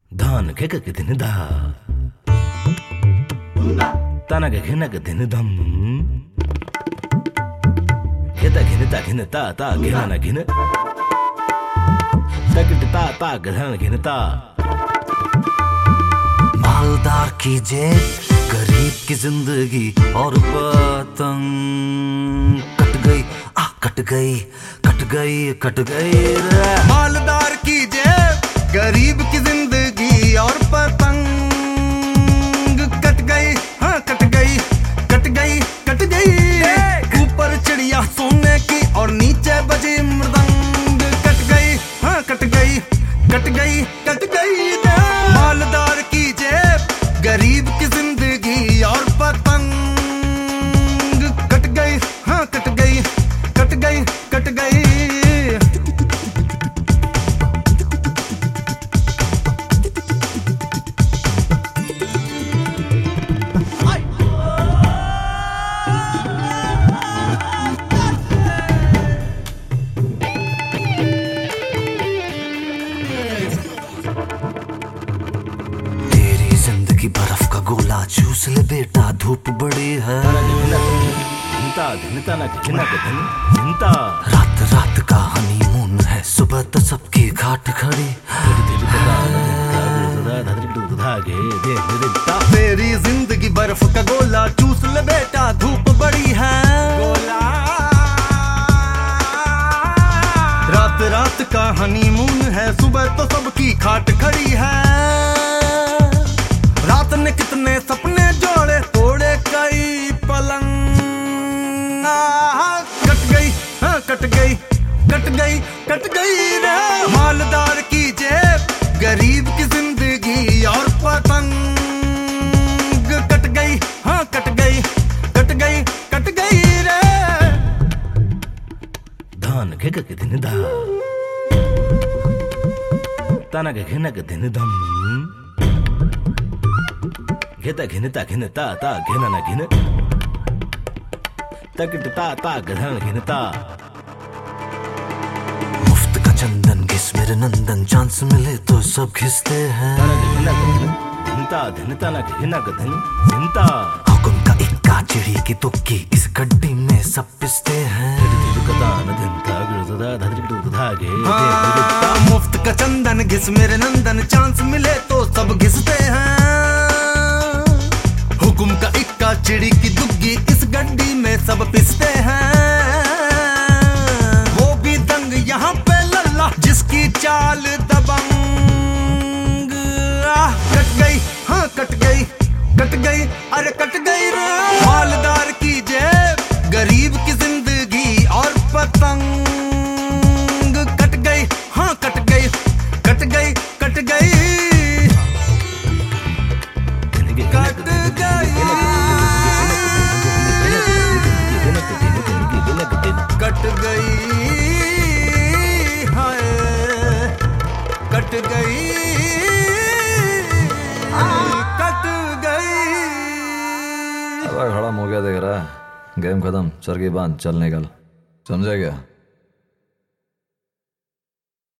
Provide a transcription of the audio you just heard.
धान के दिन धा ताना के घिन धम खेता घिन ता घिना न घिन तकट ता घिन घिनता मालदार की जेब गरीब की जिंदगी और पतंग कट गई रे। मालदार की जेब गरीब की जिंदगी और पतंग कट गई, हाँ कट गई। ऊपर चिड़िया सोने की और नीचे बजी मृदंग कट गई, हाँ कट गई। मालदार की जेब गरीब की जिंदगी और पतंग कट गई, हाँ कट गई। जिंदगी बर्फ का गोला चूस ले बेटा, धूप बड़ी है। रात का हनीमून है, सुबह तो सबकी घाट खड़ी। तेरी जिंदगी बर्फ का गोला चूस ले बेटा, धूप बड़ी है। रात का हनीमून है, सुबह तो सबकी खाट खड़ी है। रात ने कितने सपने जोड़े, तोड़े कई पलंग। कट गई, हाँ कट गई रे। मालदार की जेब गरीब की जिंदगी और पतंग कट गई, हाँ कट गई रे। धान के दिन धा ताना के दिन धम खेता घिनता घिना न घिन तकट ता घिनता। मुफ्त का चंदन घिस मेरे नंदन, चांस मिले तो सब घिसते हैं। हुक्म का इक्का चिड़ी की तुक्की, इस गड्डी में सब पिसते हैं। मुफ्त का चंदन घिस मेरे नंदन, चांस मिले तो सब घिसते हैं। हुक्म का इक्का चिड़ी की दुग्गी, इस गड्डी में सब पिसते हैं। वो भी दंग यहाँ पे लल्ला, जिसकी चाल दबंग। कट गई, हाँ कट गई अरे कट गई रे। मालदार की जेब गरीब की जिंदगी और पतंग कट गई, हाँ कट गई। खड़ा हो गया, देख रहा है गेम खत्म, सर की बांध, चल निकल, समझा क्या?